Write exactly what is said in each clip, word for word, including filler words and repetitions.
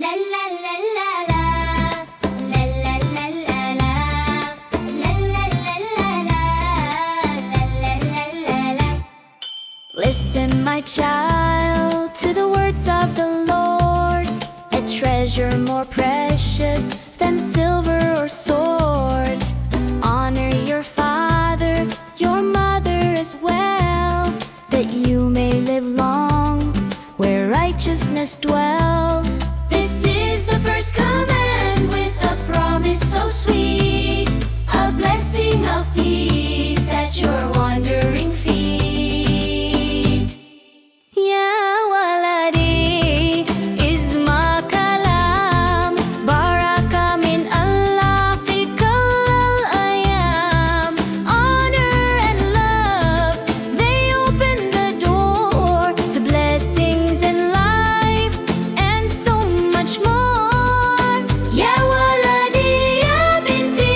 La la la la la. La la la la la. La la la la la. La la la la la. Listen, my child, to the words of the Lord, a treasure more precious than silver or sword. Honor your father, your mother as well, that you may live long where righteousness dwells. This is the first command with a promise so sweet, a blessing of peace at your wandering feet. Ya waladi, isma kalam, baraka min Allah fi kull ayam. Honor and love, they open the door to blessings and life and so much more. Ya waladi, ya binti,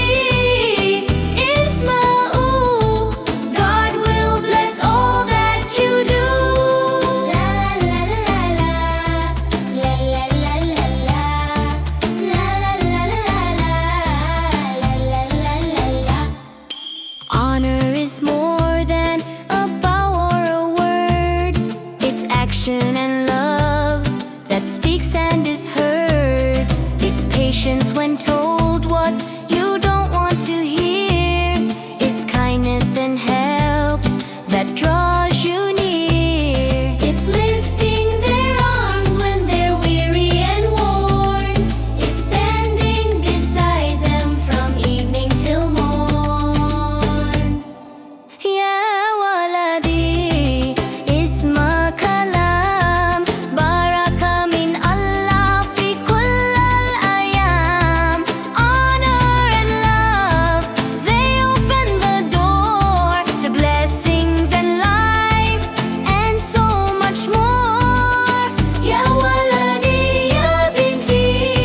isma'u, God will bless all that you do. La la la la. La la la la la. La la la la la. La la la la la. Honor is more than a bow or a word. It's action and love that speaks and is heard. It's patience when told what you don't want to hear. It's kindness and help that draws you near. It's lifting their arms when they're weary and worn. It's standing beside them from evening till morn. Ya waladi, isma kalam, baraka min Allah fi kull ayam. Honor and love, they open the door to blessings and life and so much more. Ya waladi, ya binti,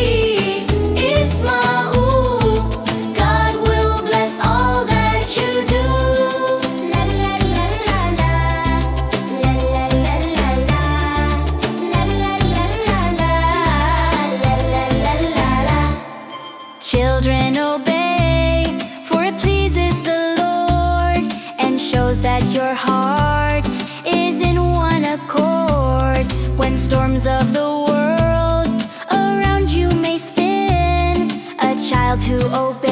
isma'u, God will bless all that you do. La la la la la. La la la la la. La la la la la. La la la la la. Children, obey, for it pleases the Lord and shows that your heart is in one accord. When storms of the world around you may spin, a child who obeys